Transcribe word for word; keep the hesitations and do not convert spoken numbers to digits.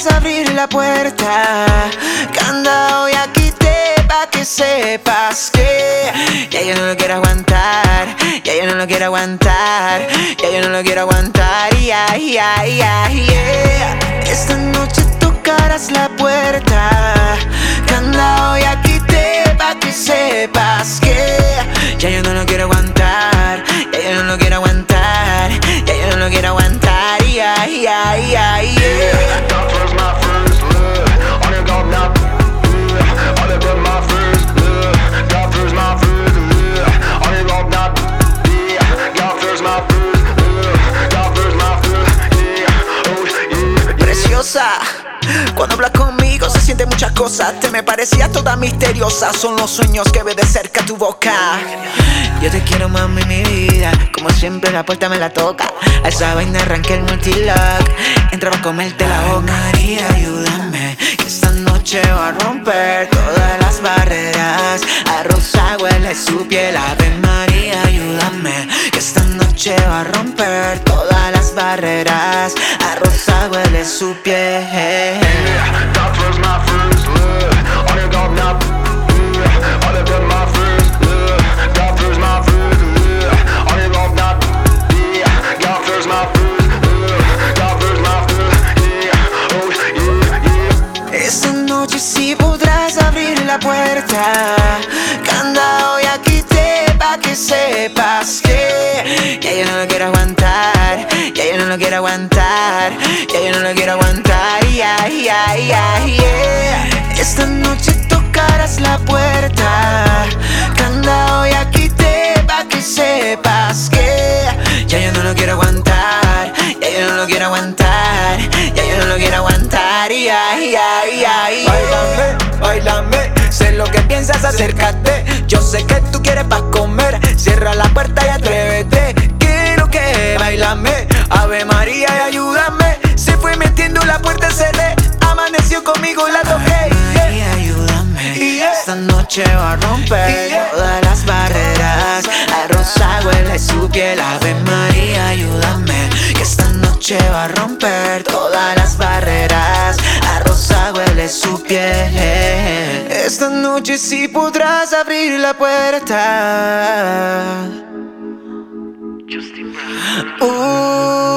podrás abrir la puerta. Candado ya quité pa' que sepas que ya yo no lo quiero aguantar, ya yo no lo quiero aguantar, ya yo no lo quiero aguantar. Yeah, yeah, yeah, yeah. Esta noche tocarás la puerta. Candado ya quité pa' que sepas que ya yo no lo quiero aguantar, ya yo no lo quiero aguantar, ya yo no lo quiero aguantar. Yeah, yeah, yeah, yeah. God first, my first love. On your golf now. All of them my first love. God first, my first love. On your golf now. God first, my first love. God first, my first. Yeah. Oh, yeah. Preciosa, cuando hablas conmigo se siente muchas cosas. Te me parecías toda misteriosa. Son los sueños que ves de cerca tu boca. Yo te quiero, mami, mi vida. Como siempre la puerta me la toca. A esa vaina arranqué el multilock. Entraba a comerte la boca. María, ayúdame, que esta noche va a romper todas las barreras. A rosa huele su piel. Ave María, ayúdame, que esta noche va a romper todas las barreras. A rosa huele su piel. God first, my first love. On your golf now. All of them my first love. God first, my first love. On your golf now. God first, my first love. God first, my first. Yeah. Oh, yeah, yeah. Esta noche sí podrás abrir la puerta. Candado ya quité pa' que sepas que ya yo no lo quiero aguantar, ya yo no lo quiero aguantar, ya yo no lo quiero aguantar. Yeah, yeah, yeah, yeah. Esta noche tocarás la puerta. Candado ya quité pa' que sepas que ya yo no lo quiero aguantar, ya yo no lo quiero aguantar, ya yo no lo quiero aguantar. Yeah, yeah, yeah, yeah. Báilame, báilame, sé lo que piensas, acércate. Yo sé que tú quieres pa' comer. Cierra la puerta y atrévete. Quiero que báilame, Ave María y ayúdame. Se fue metiendo la puerta, cerré. Amaneció conmigo, la toqué. María, ayúdame, Yeah. esta noche va a romper Yeah. todas las barreras. A rosa huele su piel. Ave María, ayúdame, que esta noche va a romper todas las barreras. A rosa huele su piel. Esta noche sí podrás abrir la puerta. Uh,